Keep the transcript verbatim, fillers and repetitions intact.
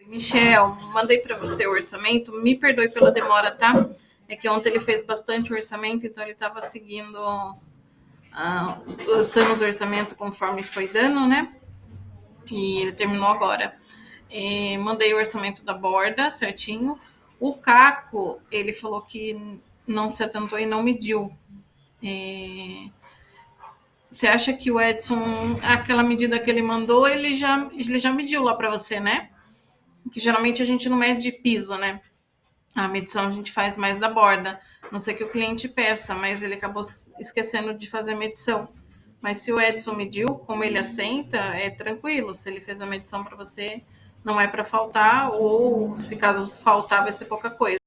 Michel, mandei para você o orçamento. Me perdoe pela demora, tá? É que ontem ele fez bastante orçamento, então ele estava seguindo, ah, lançando os orçamentos conforme foi dando, né? E ele terminou agora. É, mandei o orçamento da borda certinho. O caco, ele falou que não se atentou e não mediu. É, você acha que o Edson, aquela medida que ele mandou, ele já, ele já mediu lá para você, né? Que geralmente a gente não mede piso, né? A medição a gente faz mais da borda. Não sei que o cliente peça, mas ele acabou esquecendo de fazer a medição. Mas se o Edson mediu, como ele assenta, é tranquilo. Se ele fez a medição para você, não é para faltar, ou se caso faltar, vai ser pouca coisa.